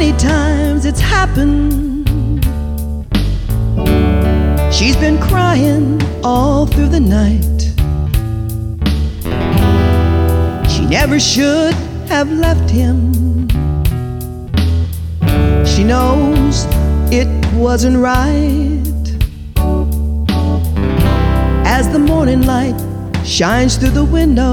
many times it's happened. She's been crying all through the night. She never should have left him. She knows it wasn't right. As the morning light shines through the window,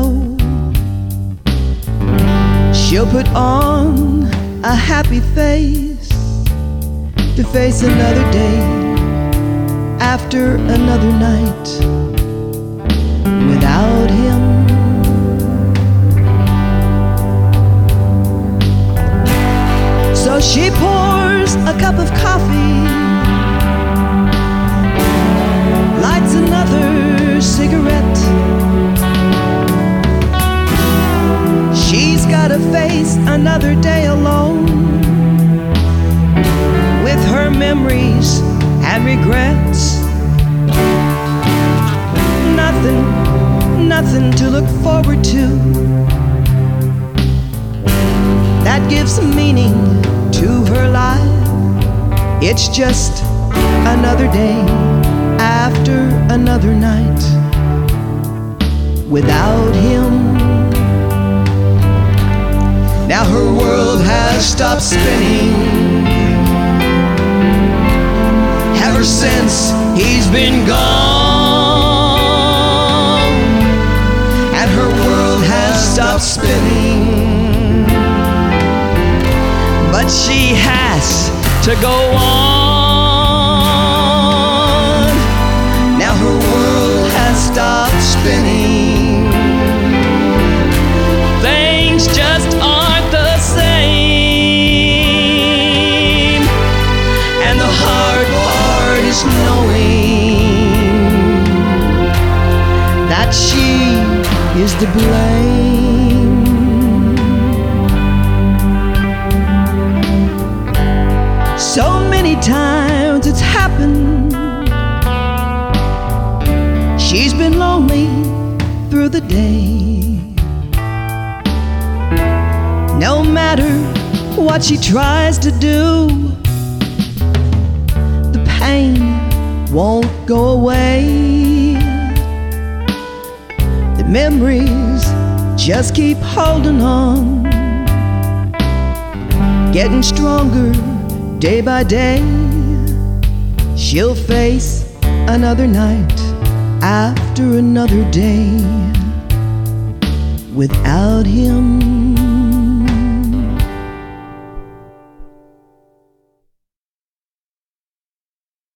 she'll put on a happy face to face another day after another night without him. So she pours a cup of coffee, lights another cigarette. She's gotta face another day alone with her memories and regrets. Nothing to look forward to that gives meaning to her life. It's just another day after another night without him. Now her world has stopped spinning ever since he's been gone, and her world has stopped spinning, but she has to go on. Now her world has stopped spinning. Things just aren't the same, and the hard part is knowing that she is to blame. So many times it's happened. She's been lonely through the day. No matter what she tries to do, the pain won't go away. The memories just keep holding on, getting stronger day by day. She'll face another night after another day without him.